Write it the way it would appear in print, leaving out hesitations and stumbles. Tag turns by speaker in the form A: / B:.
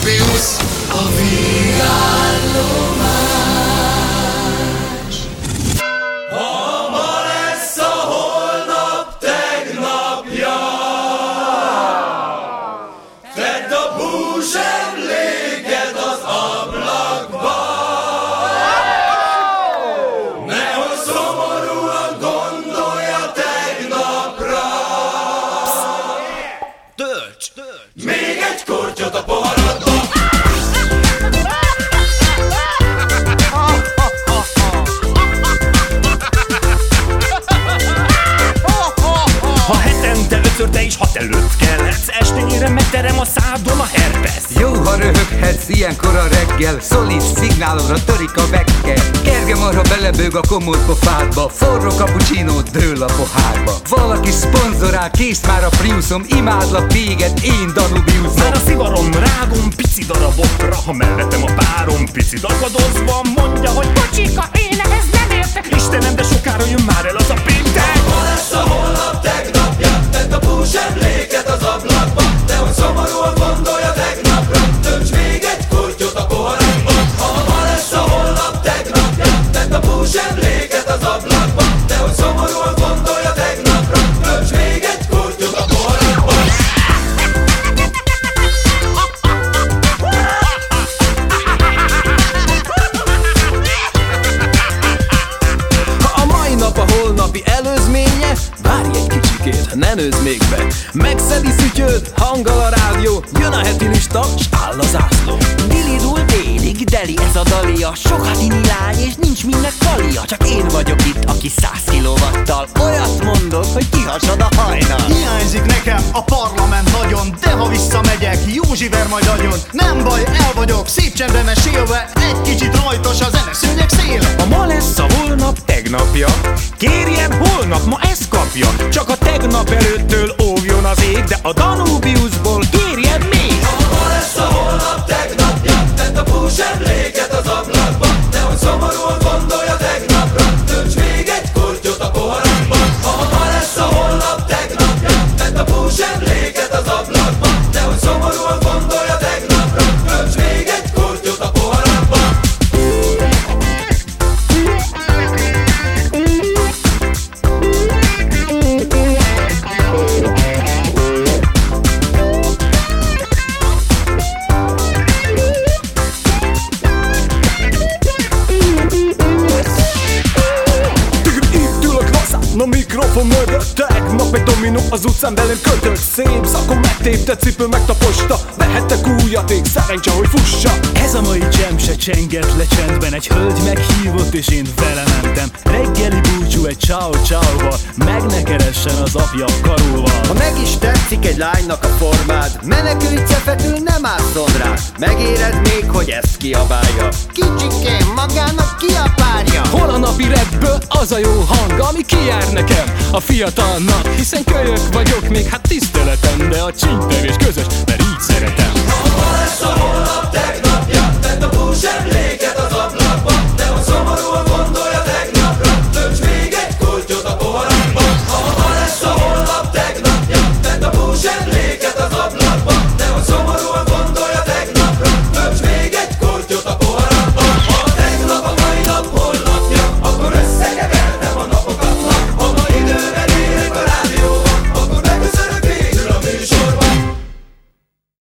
A: Danubius, a vígállomás. Ha ma lesz a holnap tegnapja, tedd a búzsemléket az ablakba, nehogy szomorúan gondolja tegnapra.
B: Tölts!
A: Még egy kortyot a poharadba.
B: Ha hetente ötször te is 6 előtt kelhetsz, estére megterem a szádon a herpesz.
C: Jó, ha röhöghetsz ilyenkor a reggel, szolid szignálodra törik a vekker. Kergemarha belebőg a komód pofádba, forró cappuccinót dől a pohárba. Valaki szponzorál, kész már a Priuszom, imádlak téged, én Danubiuszom.
B: Már a szivarom rágom pici darabokra, ha mellettem a párom picit akadozva mondja, hogy bocsika, én ehhez nem értek. Istenem, de sokára jön már el az a péntek.
A: Ma lesz a holnap tegnapja, tedd a búzsemléket az ablakba, nehogy szomorúan gondolja tegnapra, tölts még egy kortyot a poharadba. Ha ma lesz a holnap tegnapja, tedd a búzsemléket az ablakba, nehogy szomorúan gondolja tegnapra, tölts még egy kortyot a poharadba.
D: Ha a mai nap a holnapi előzménye, várj egy kicsikét, ne nőzz még be. Megszedi szütyőd, hanggal a rádió, jön a heti lista, s áll a zászló.
E: Dilidul délig, deli ez a dalia. Sokat inni lány és nincs mindnek kalia. Csak én vagyok itt, aki 100 kilovattal olyat mondok, hogy kihasad a hajnal.
F: Hiányzik nekem a parlament nagyon, de ha visszamegyek, Józsi ver majd agyon. Nem baj, el vagyok, szép csendben mesélve, egy kicsit rajtos a zeneszőnyeg széle.
B: Ha ma lesz a holnap tegnapja, kérjen holnap, ma ezt kapja. Csak a tegnap előttől óvjon az ég, de a Danubiusból kérjen még.
A: Ma lesz a holnap tegnapja, tedd a búzsemléket az ablakba, nehogy szomorúan gondolja tegnapra, tölts még egy kortyot a poharadba. Ma lesz a holnap tegnapja, tedd a búzsemléket az ablakba, nehogy szomorúan gondolja tegnapra, tölts még egy kortyot a poharadba.
D: Itt ülök lassán a mikrofon mögött, tegnap egy dominó az utcán velem kötött. Szép szakon megtépte, cipő megtaposta, vehettek újat, ég szerencse, hogy fussa.
G: Ez a mai jam se csengett le csendben. Egy hölgy meghívott és én vele mentem. Reggeli búcsú egy ciao-ciao-val, meg ne keressen az apja karolval.
E: Ha meg is tetszik egy lánynak a formád, menekülj cefetül, nem ásszon rá. Megéred még, hogy ezt kiabálja. Kicsikém, magának ki a párja?
D: Hol a napi rapből az a jó hang, ami kijár nekem a fiatalnak? Hiszen kölyök vagyok még, hát tiszteletem, de a csínytevés közös, mert